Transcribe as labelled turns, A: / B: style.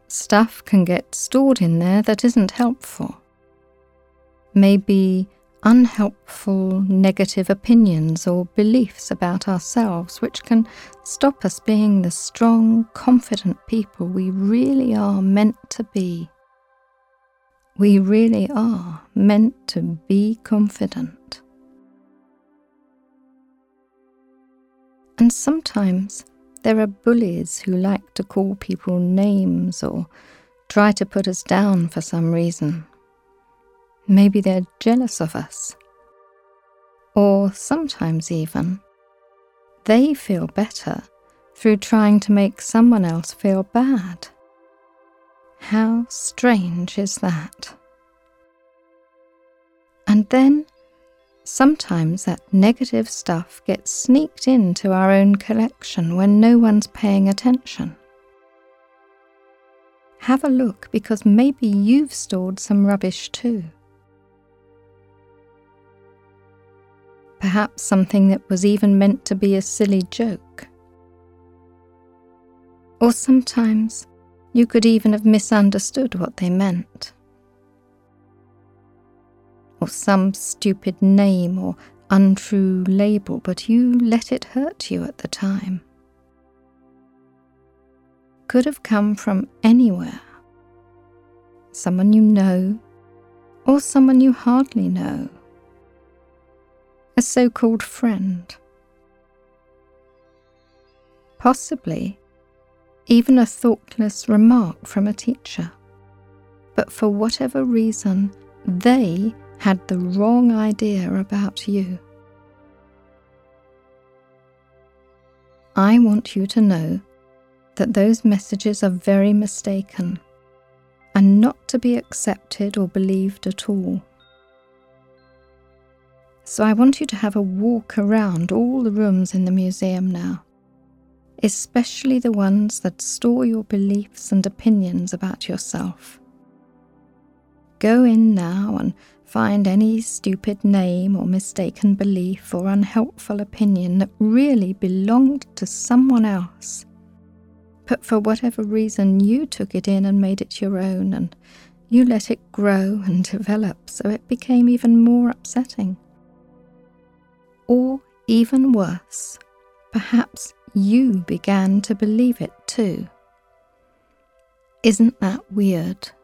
A: stuff can get stored in there that isn't helpful. Maybe unhelpful negative opinions or beliefs about ourselves, which can stop us being the strong, confident people we really are meant to be. We really are meant to be confident. And sometimes there are bullies who like to call people names or try to put us down for some reason. Maybe they're jealous of us. Or sometimes even, they feel better through trying to make someone else feel bad. How strange is that? And then, sometimes that negative stuff gets sneaked into our own collection when no one's paying attention. Have a look, because maybe you've stored some rubbish too. Perhaps something that was even meant to be a silly joke. Or sometimes you could even have misunderstood what they meant. Or some stupid name or untrue label, but you let it hurt you at the time. Could have come from anywhere. Someone you know, or someone you hardly know. A so-called friend. Possibly even a thoughtless remark from a teacher. But for whatever reason, they had the wrong idea about you. I want you to know that those messages are very mistaken and not to be accepted or believed at all. So I want you to have a walk around all the rooms in the museum now, especially the ones that store your beliefs and opinions about yourself. Go in now and find any stupid name or mistaken belief or unhelpful opinion that really belonged to someone else. But for whatever reason you took it in and made it your own, and you let it grow and develop so it became even more upsetting. Or even worse, perhaps you began to believe it too. Isn't that weird?